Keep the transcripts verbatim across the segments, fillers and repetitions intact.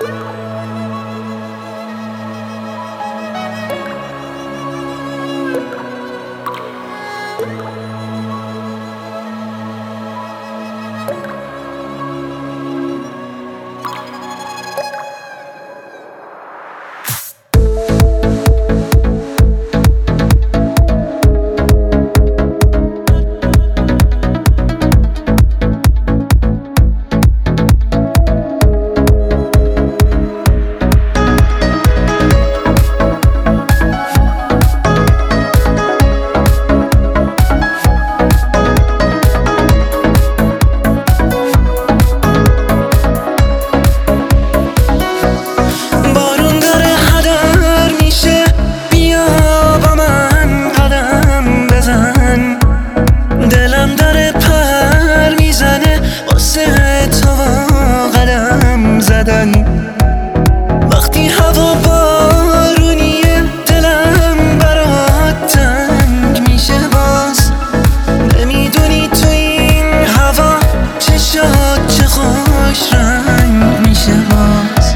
وقتی هوا بارونیه دلم برات تنگ میشه باز. نمیدونی تو این هوا چشات چه خوش رنگ میشه باز.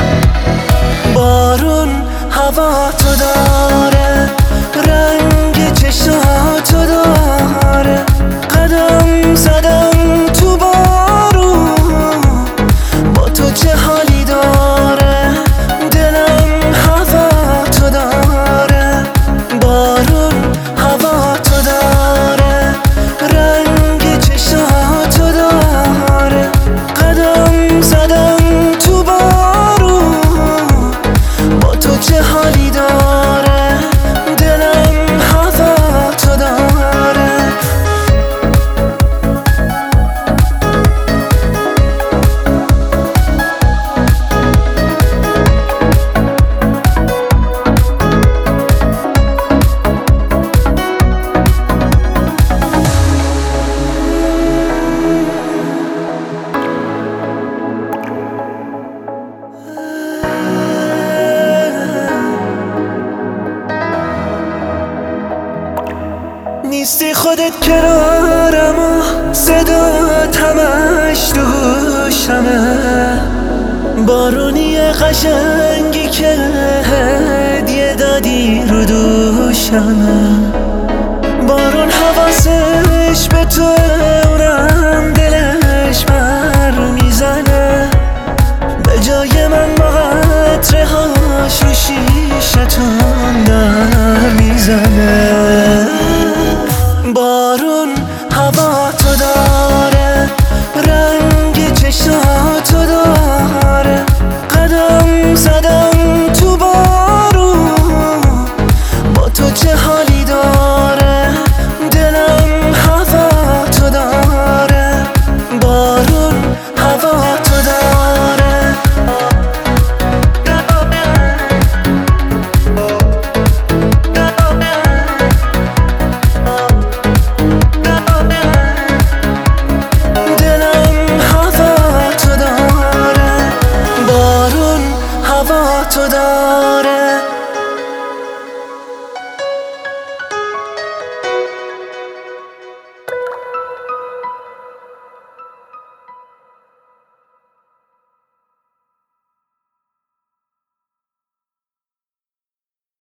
بارون هوا تو داره، رنگ چشاتو داره. قدم زدم تو بارون، با تو چه حالی داره. دلم هوا تو داره، بارون هوا تو داره. رنگ چشاتو داره. قدم زدم تو بارون، با تو چه حالی داره. دلم هوا تو داره. نیستی خودت کنارم و صدات همش تو گوشمه. بارونی قشنگی که هدیه دادی رو دوشمه. بارون حواسش به تو